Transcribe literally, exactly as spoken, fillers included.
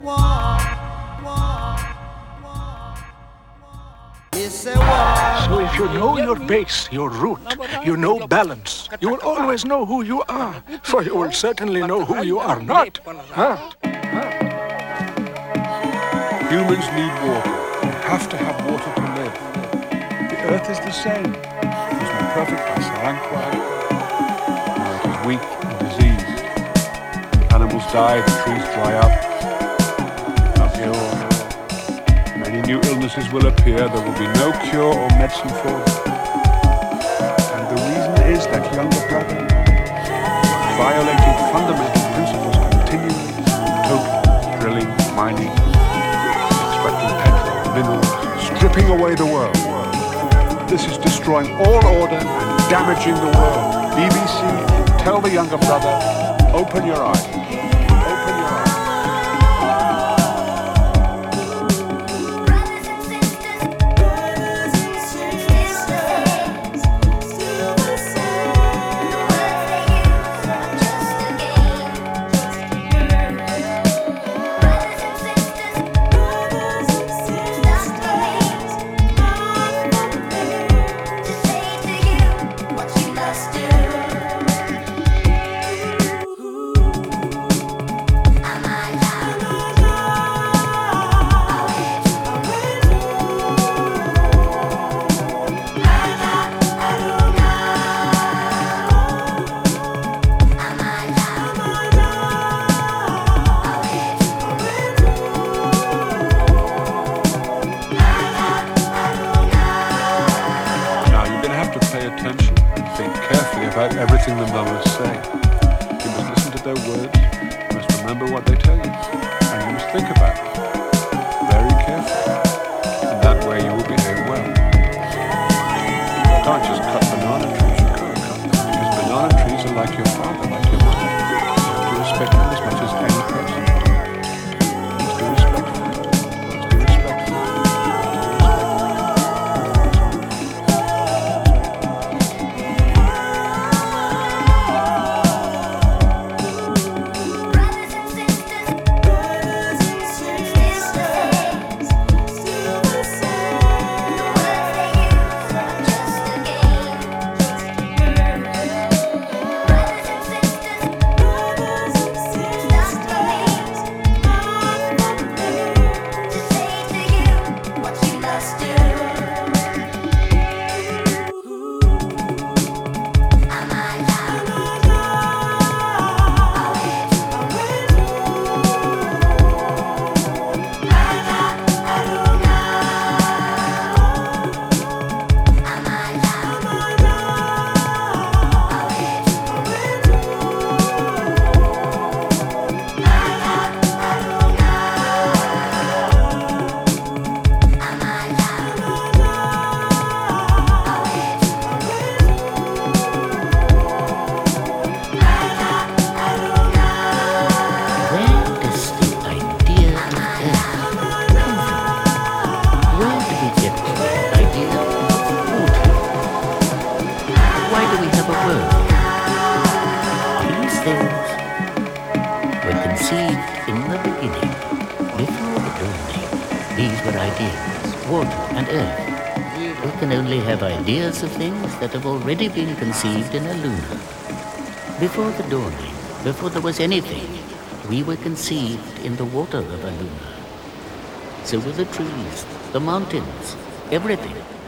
So if you know your base, your root, you know balance, you will always know who you are, for you will certainly know who you are not. Huh? Humans need water. We have to have water to live. The earth is the same. It was made perfect by Saranquai. Now it is weak and diseased. The animals die, the trees dry up. Become ill. Many new illnesses will appear. There will be no cure or medicine for them. And the reason is that younger brother, violating fundamental principles continually, total drilling, mining, extracting petrol, minerals, stripping away the world. This is destroying all order and damaging the world. B B C, tell the younger brother, open your eyes. Open your eyes. Attention and think carefully about everything the mamas say. You must listen to their words, you must remember what they tell you, and you must think about it very carefully. And that way you will behave well. You can't just cut banana trees, you can't cut them, because banana trees are like your father, like your mother. You have to respect them as much as any person. You must be respectful. You must be respectful. Water and earth. We can only have ideas of things that have already been conceived in a luna. Before the dawning, before there was anything, we were conceived in the water of a luna. So were the trees, the mountains, everything.